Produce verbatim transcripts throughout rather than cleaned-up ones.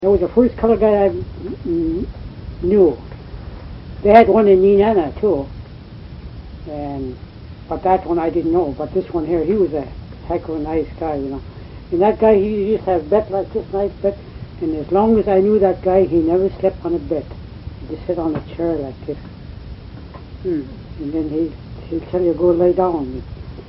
That was the first color guy I mm, knew. They had one in Nenana too, and but that one I didn't know. But this one here, he was a heck of a nice guy, you know. And that guy, he used to have bed like this, nice bed. And as long as I knew that guy, he never slept on a bed. He just sit on a chair like this. Hmm. And then he he'll tell you go lay down.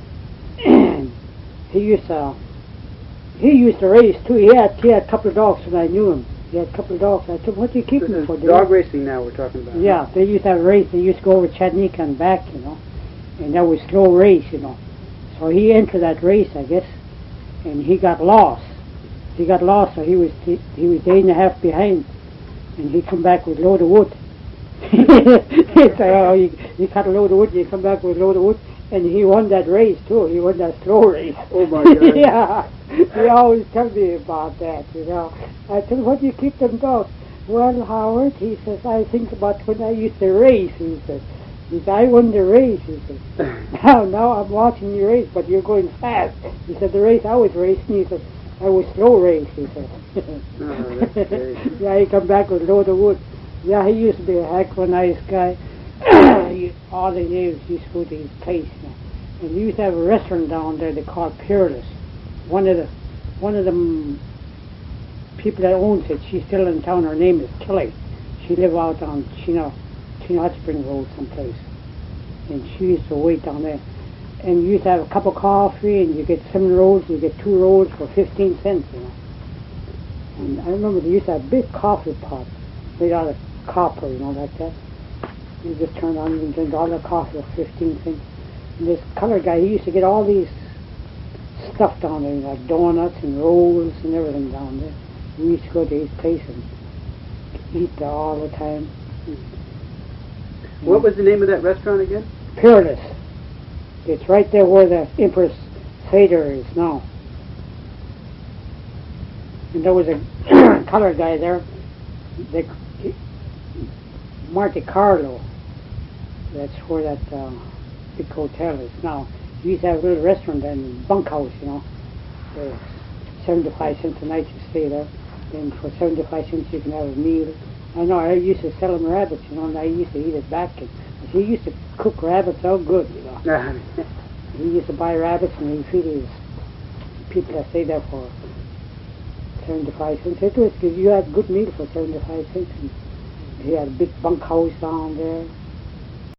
And he used to. He used to race too. He had he had a couple of dogs when I knew him. He had a couple of dogs. I said, "What do you keep This them is for?" dog racing now we're talking about. Yeah, they used to have a race. They used to go over Chattanooga and back, you know, and that was slow race, you know. So he entered that race, I guess, and he got lost. He got lost, so he was he, he was day and a half behind, and he come back with a load of wood. He said, "Oh, you, you cut a load of wood, you come back with a load of wood." And he won that race too. He won that slow race. Oh my God! Yeah, he always tells me about that. You know, I tell him, "What do you keep them dogs?" Well, Howard, he says, "I think about when I used to race." He says, "He said I won the race." He says, "Now, now I'm watching you race, but you're going fast." He said, "The race I was racing," he said, "I was slow race." He said, Oh, that's great. "Yeah, he come back with a load of wood." Yeah, he used to be a heck of a nice guy. He, all the neighbors used to go to his place, you know. And he used to have a restaurant down there they called Peerless. One of the one of the mm, people that owns it, she's still in town. Her name is Kelly. She live out on Chino Chino Hot Spring Road someplace, and she used to wait down there. And you used to have a cup of coffee, and you get seven rolls. You get two rolls for fifteen cents, you know. And I remember they used to have a big coffee pot made out of copper, you know, like that. You just turn on and drink all the coffee for fifteen cents. And this color guy, he used to get all these stuff down there, like donuts and rolls and everything down there. We used to go to his place and eat there all the time. What was the name of that restaurant again? Peerless. It's right there where the Empress Theater is now. And there was a color guy there, they, Monte Carlo. That's where that uh, big hotel is now. We used to have a little restaurant and bunkhouse, you know. For seventy-five cents a night to stay there. And for seventy-five cents you can have a meal. I know, I used to sell them rabbits, you know, and I used to eat it back. And he used to cook rabbits so good, you know. He used to buy rabbits and he'd feed his people that stayed there for seventy-five cents. It was because you had a good meal for seventy-five cents. And he had a big bunkhouse down there.